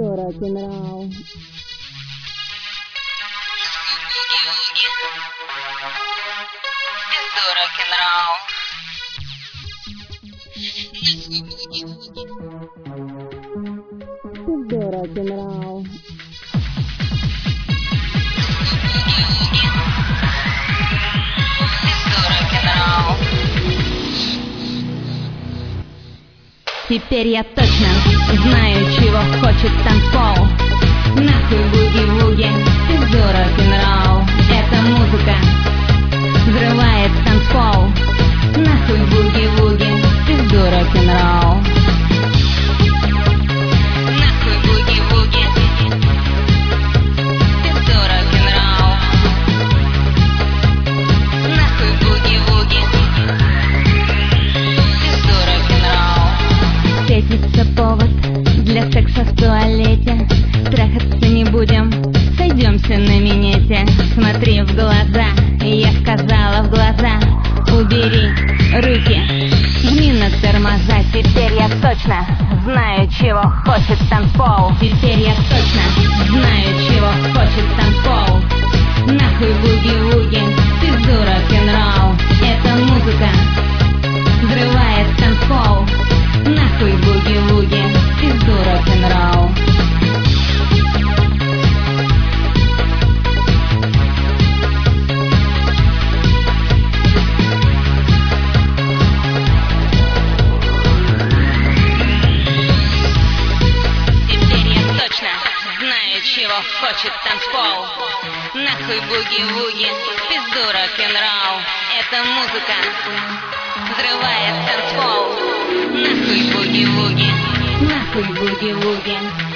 рок-н-ролл. Пизду рок-н-ролл. Пизду рок-н-ролл. Пизду рок-н-ролл. Теперь я точно знаю, чего хочет танцпол. Нахуй буги-вуги, пизду рок-н-ролл. Эта музыка взрывает танцпол. Нахуй буги-вуги, пизду рок-н-ролл. Нахуй буги-вуги. Пизду рок-н-ролл. Нахуй буги-вуги. Пизду рок-н-ролл. Светится повод для секса в туалете. Трахаться не будем, сойдемся на минете. Смотри в глаза, я сказала в глаза. Убери руки, жми на тормоза. Теперь я точно знаю, чего хочет танцпол. Теперь я точно знаю, чего хочет танцпол. Нахуй буги-вуги, пизду рок-н-ролл. Эта музыка взрывает танцпол. Нахуй буги-вуги, пизду рок-н-ролл. Чего хочет танцпол. Нахуй буги-вуги, пизду рок-н-ролл. Эта музыка взрывает танцпол. Нахуй буги-вуги. Нахуй буги-вуги.